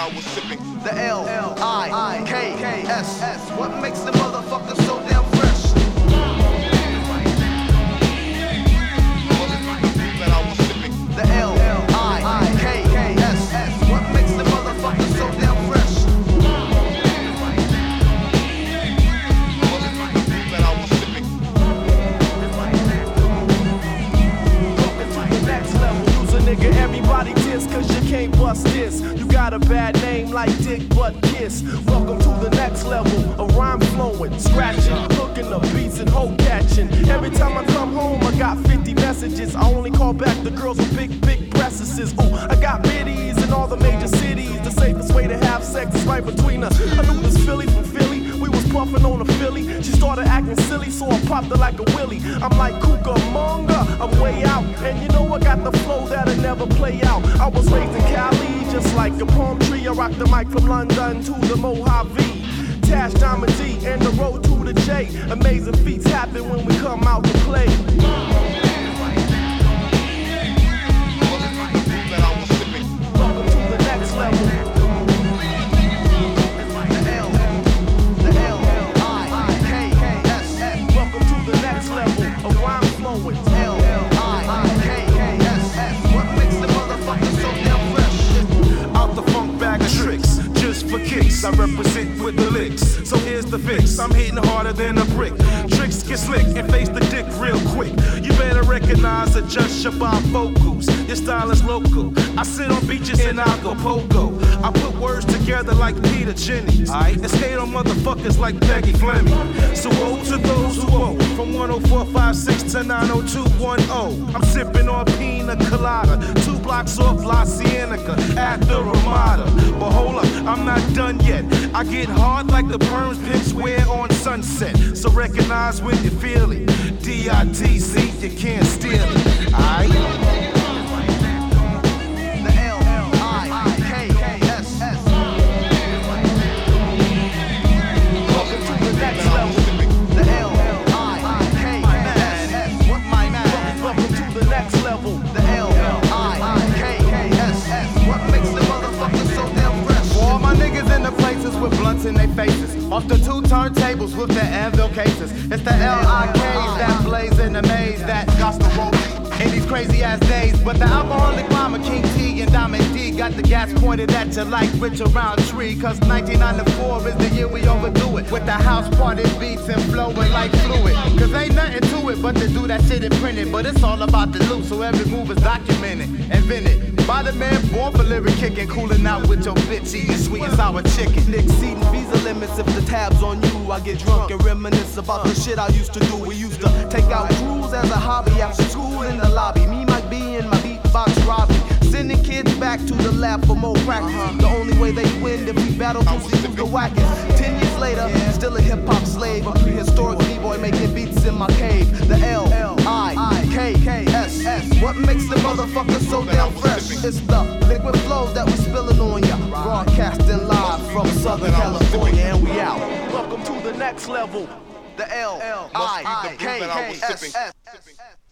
I was sipping. The L-I-K-S. What makes the motherfucker so damn fresh? That I was sipping. The L-I-K-S. What makes the motherfucker so damn fresh? That I was sipping. Welcome to the next level. Use a nigga, everybody diss, cause you can't bust this. You got a bad name like Dick Butt Kiss. Welcome to the next level. A rhyme flowing, scratching, hooking the beats and hoe catching. Every time I come home, I got 50 messages. I only call back the girls with big breasts. Ooh, I got biddies in all the major cities. The safest way to have sex is right between us. I knew this Philly from Philly. We was puffing on a Philly. She started acting silly, so I popped her like a willy. I'm like Cucamonga, I'm way out. And you know I got the flow that'll never play out. I was raised in Cali, just like a palm tree. I rock the mic from London to the Mojave. Tash, Diamond D, and the road to the J. Amazing feats happen when we come out to play. That I was sipping. Welcome to the next level. The L-I-K-S. Welcome to the next level. A rhyme flowing. L-I-K-S. What makes the motherfucker so damn fresh? Out the funk bag of tricks, just for kicks. I represent with the licks. So here's the fix. I'm hitting harder than a brick. Tricks get slick and face the dick real quick. You better recognize, adjust your bifocals. Your style is local. I sit on beaches in Acapulco. I put words together like Peter Jennings. And skate on motherfuckers like Peggy Fleming. So woe to those who owe. From 10456 to 90210. I'm sipping on pina colada. 2 blocks off La Cienega at the Ramada. But hold up, I'm not done yet. I get hard like the perms pimps wear on Sunset. So recognize when you feel it. D-I-T-C, you can't steal it. Aight? The L-I-K-S. Welcome to the next level. The L-I-K-S. What my man? Welcome to the next level. The L-I-K-S. What makes the motherfucker so damn fresh? For all my niggas in the places with blunts in their faces. Off the 2 turntables with the anvil cases. It's the L-I-Ks that blaze in the maze that got the roll in these crazy ass days. But the alcoholic mama, King T and Diamond D got the gas pointed at you like Richard Roundtree. Cause 1994 is the year we overdo it. With the house party beats and flowing like fluid. Cause ain't nothing to it but to do that shit and print it. But it's all about the loot, so every move is documented, invented. By the man born for lyric kicking, cooling out with your bitch eating sweet and sour chicken. Exceeding visa limits if the tab's on you. I get drunk and reminisce about the shit I used to do. We used to take out crews as a hobby after school in the lobby. Me, Mike B, and my beatbox Robbie. Sending kids back to the lab for more practice. The only way they win if we battle to see who's the wackest. 10 years later, still a hip-hop slave. A prehistoric b-boy making beats in my cave. The L-I-K-S. What makes the motherfucker so damn fresh? It's the liquid flows that we spilling on ya. Broadcasting live from Southern California, and we out. Welcome to the next level. The L-I-K-S.